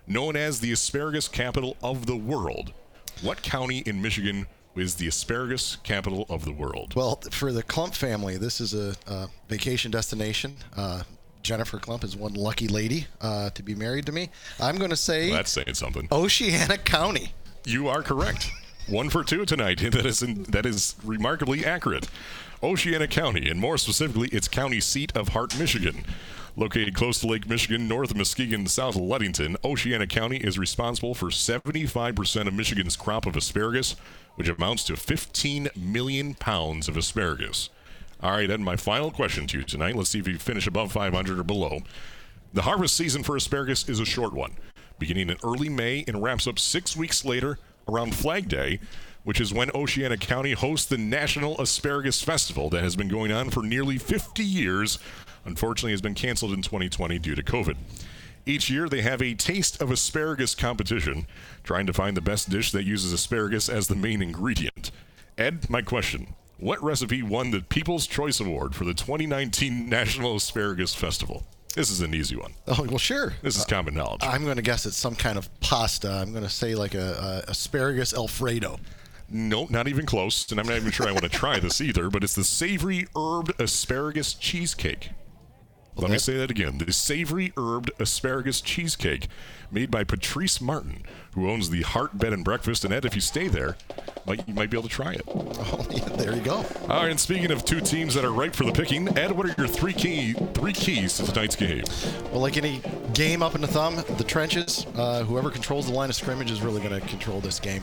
known as the asparagus capital of the world. What county in Michigan is the asparagus capital of the world? Well, for the Klump family, this is a vacation destination. Jennifer Klump is one lucky lady to be married to me. I'm going to say... Well, that's saying something. Oceana County. You are correct. 1 for 2 tonight. That is remarkably accurate. Oceana County, and more specifically, its county seat of Hart, Michigan. Located close to Lake Michigan, north of Muskegon, south of Ludington, Oceana County is responsible for 75% of Michigan's crop of asparagus, which amounts to 15 million pounds of asparagus. All right, and my final question to you tonight. Let's see if you finish above 500 or below. The harvest season for asparagus is a short one, beginning in early May and wraps up 6 weeks later around Flag Day, which is when Oceana County hosts the National Asparagus Festival that has been going on for nearly 50 years. Unfortunately, has been canceled in 2020 due to COVID. Each year, they have a Taste of Asparagus competition, trying to find the best dish that uses asparagus as the main ingredient. Ed, my question. What recipe won the People's Choice Award for the 2019 National Asparagus Festival? This is an easy one. Oh, well, sure. This is common knowledge. I'm going to guess it's some kind of pasta. I'm going to say like a asparagus Alfredo. No, not even close, and I'm not even sure I want to try this either, but it's the savory herbed asparagus cheesecake. Let me say that again. The savory herbed asparagus cheesecake made by Patrice Martin, who owns the Hart Bed and Breakfast. And Ed, if you stay there, you might be able to try it. Oh, yeah, there you go. All right, and speaking of two teams that are ripe for the picking, Ed, what are your three keys to tonight's game? Well, like any game up in the thumb, the trenches, whoever controls the line of scrimmage is really going to control this game.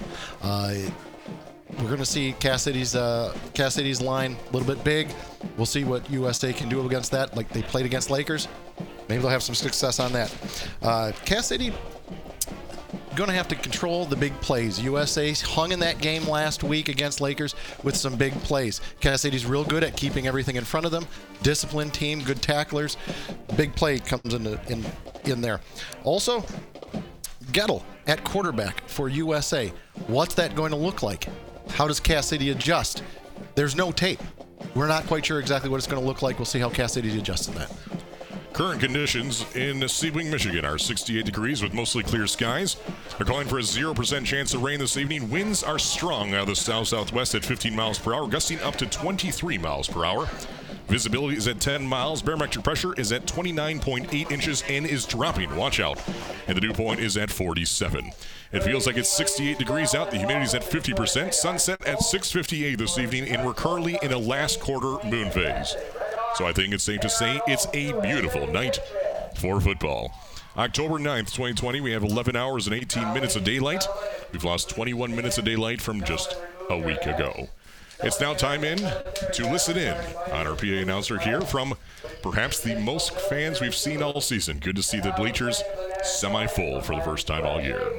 We're going to see Cass City's line a little bit big. We'll see what USA can do against that, like they played against Lakers. Maybe they'll have some success on that. Cass City going to have to control the big plays. USA hung in that game last week against Lakers with some big plays. Cass City's real good at keeping everything in front of them. Disciplined team, good tacklers. Big play comes in there. Also, Gettle at quarterback for USA. What's that going to look like? How does Cass City adjust? There's no tape. We're not quite sure exactly what it's going to look like. We'll see how Cass City adjusts to that. Current conditions in Sebring, Michigan are 68 degrees with mostly clear skies. They're calling for a 0% chance of rain this evening. Winds are strong out of the south-southwest at 15 miles per hour, gusting up to 23 miles per hour. Visibility is at 10 miles. Barometric pressure is at 29.8 inches and is dropping. Watch out. And the dew point is at 47. It feels like it's 68 degrees out. The humidity is at 50%. Sunset at 6:58 this evening, and we're currently in a last quarter moon phase. So I think it's safe to say it's a beautiful night for football. October 9th, 2020, we have 11 hours and 18 minutes of daylight. We've lost 21 minutes of daylight from just a week ago. It's now time to listen in on our PA announcer here from perhaps the most fans we've seen all season. Good to see the bleachers semi-full for the first time all year.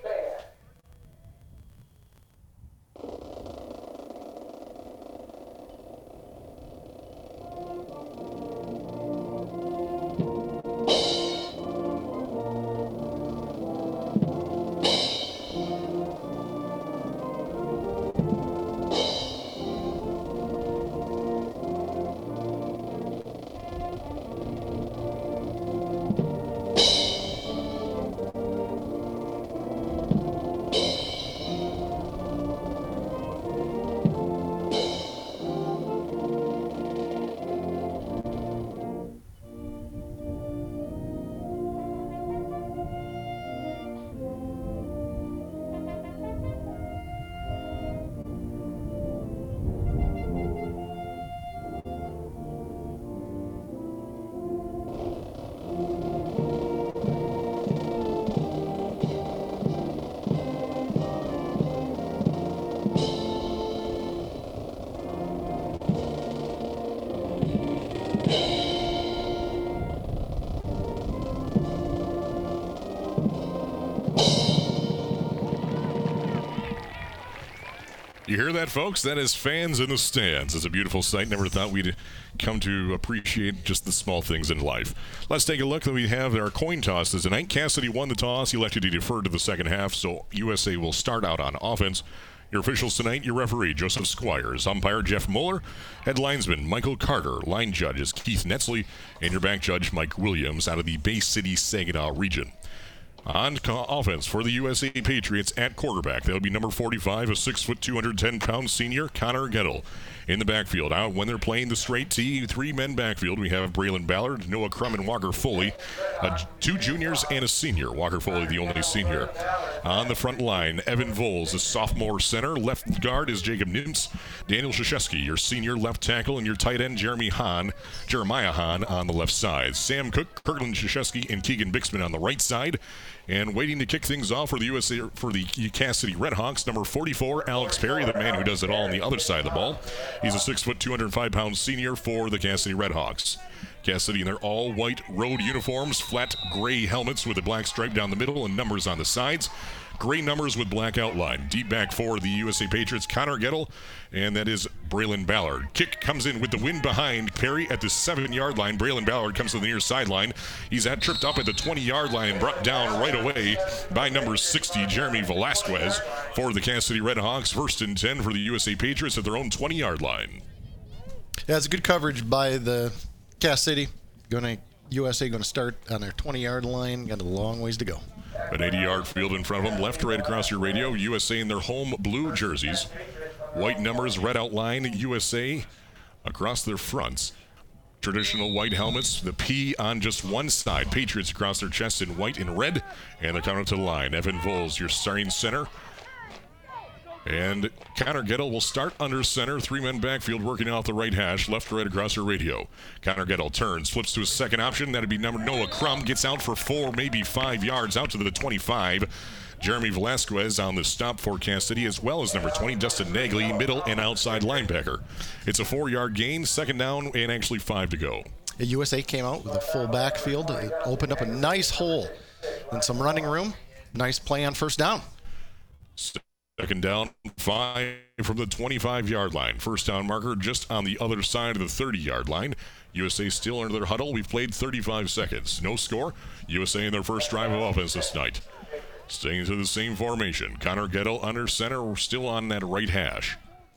You hear that, folks? That is fans in the stands. It's a beautiful sight. Never thought we'd come to appreciate just the small things in life. Let's take a look. We have our coin tosses tonight. Cass City won the toss. He elected to defer to the second half, so USA will start out on offense. Your officials tonight, your referee, Joseph Squires. Umpire, Jeff Mueller. Head linesman, Michael Carter. Line judge is Keith Netzley. And your back judge, Mike Williams, out of the Bay City, Saginaw region. On offense for the USA Patriots at quarterback, that would be number 45, a 6', 210-pound senior, Connor Gettle. In the backfield, out when they're playing the straight T, three-men backfield, we have Braylon Ballard, Noah Crum, and Walker Foley. 2 juniors and a senior. Walker Foley, the only senior. On the front line, Evan Voles, a sophomore center. Left guard is Jacob Nintz. Daniel Krzyzewski, your senior left tackle, and your tight end, Jeremiah Hahn, on the left side. Sam Cook, Kirkland Krzyzewski, and Keegan Bixman on the right side. And waiting to kick things off for the Cass City Redhawks, number 44, Alex Perry, the man who does it all on the other side of the ball. He's a 6', 205-pound senior for the Cass City Redhawks. Cass City in their all-white road uniforms, flat gray helmets with a black stripe down the middle and numbers on the sides. Gray numbers with black outline. Deep back for the USA Patriots, Connor Gettle, and that is Braylon Ballard. Kick comes in with the wind behind Perry at the 7-yard line. Braylon Ballard comes to the near sideline. He's tripped up at the 20-yard line and brought down right away by number 60, Jeremy Velasquez, for the Cass City Redhawks. 1st and 10 for the USA Patriots at their own 20-yard line. Yeah, it's good coverage by the Cass City. USA going to start on their 20-yard line. Got a long ways to go. An 80-yard field in front of them, left to right across your radio. USA in their home blue jerseys. White numbers, red outline, USA across their fronts. Traditional white helmets, the P on just one side. Patriots across their chests in white and red. And they're coming to the line. Evan Voles, your starting center. And Connor Gettle will start under center. 3-men backfield working off the right hash. Left to right across your radio. Connor Gettle turns, flips to his second option. That'd be number Noah Crum. Gets out for 4, maybe 5 yards out to the 25. Jeremy Velasquez on the stop for Cass City, as well as number 20, Dustin Nagley, middle and outside linebacker. It's a 4-yard gain, 2nd down, and actually 5 to go. The USA came out with a full backfield. It opened up a nice hole and some running room. Nice play on 1st down. 2nd down, 5 from the 25-yard line. 1st down marker just on the other side of the 30-yard line. USA still under their huddle. We've played 35 seconds. No score. USA in their first drive of offense this night. Staying to the same formation. Connor Gettle under center. We're still on that right hash.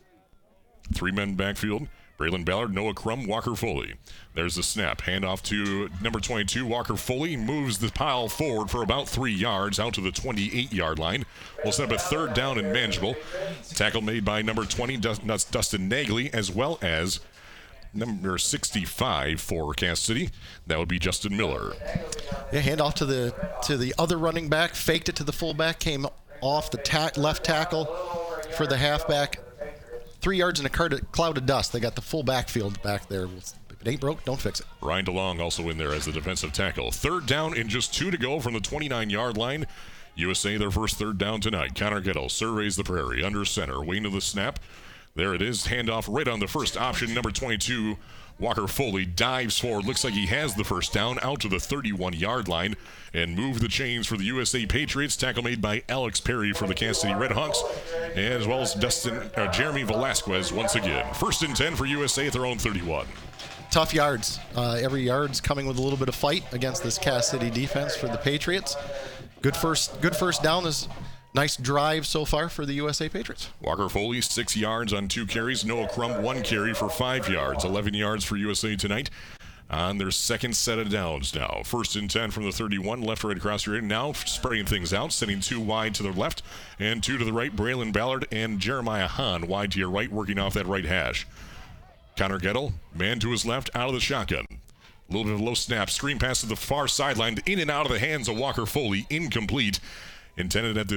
3-men backfield. Braylon Ballard, Noah Crum, Walker Foley. There's the snap. Handoff to number 22, Walker Foley. Moves the pile forward for about 3 yards out to the 28-yard line. We'll set up a 3rd down and manageable. Tackle made by number 20, Dustin Nagley, as well as number 65 for Cass City. That would be Justin Miller. Yeah, handoff to the other running back. Faked it to the fullback. Came off the left tackle for the halfback. 3 yards in a cloud of dust. They got the full backfield back there. If it ain't broke, don't fix it. Ryan DeLong also in there as the defensive tackle. 3rd down and just 2 to go from the 29-yard line. USA their first 3rd down tonight. Connor Gettle surveys the prairie under center. Waiting to the snap. There it is. Handoff right on the first option. Number 22, Walker Foley dives forward. Looks like he has the 1st down out to the 31-yard line and move the chains for the USA Patriots. Tackle made by Alex Perry for the Cass City Redhawks, as well as Jeremy Velasquez once again. 1st and 10 for USA at their own 31. Tough yards. Every yard's coming with a little bit of fight against this Cass City defense for the Patriots. Good first down. This nice drive so far for the USA Patriots. Walker Foley, 6 yards on 2 carries. Noah Crum, 1 carry for 5 yards. 11 yards for USA tonight on their 2nd set of downs now. 1st and 10 from the 31, left right across your end. Now spreading things out, sending 2 wide to the left and 2 to the right. Braylon Ballard and Jeremiah Hahn wide to your right, working off that right hash. Connor Gettle, man to his left, out of the shotgun. A little bit of a low snap, screen pass to the far sideline, in and out of the hands of Walker Foley, incomplete. Intended at the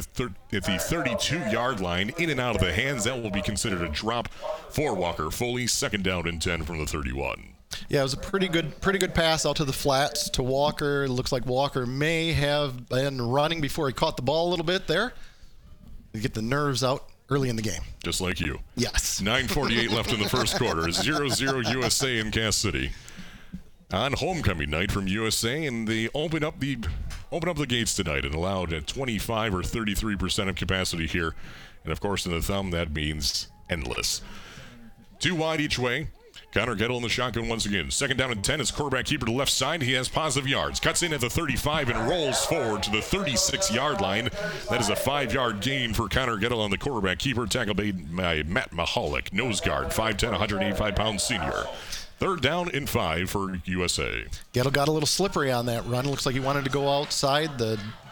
32-yard line, in and out of the hands. That will be considered a drop for Walker Foley. 2nd down and 10 from the 31. Yeah, it was a pretty good pass out to the flats to Walker. It looks like Walker may have been running before he caught the ball a little bit there. You get the nerves out early in the game. Just like you. Yes. 9:48 left in the first quarter. 0-0 USA in Cass City. On homecoming night from USA, and they open up the gates tonight and allowed at 25 or 33% of capacity here. And of course, in the thumb, that means endless. 2 wide each way. Connor Gettle in the shotgun once again. 2nd down and 10 is quarterback keeper to the left side. He has positive yards. Cuts in at the 35 and rolls forward to the 36-yard line. That is a 5-yard gain for Connor Gettle on the quarterback keeper. Tackle made by Matt Mahalik, nose guard, 5'10", 185-pound senior. 3rd down and 5 for USA. Gettle got a little slippery on that run. Looks like he wanted to go outside. The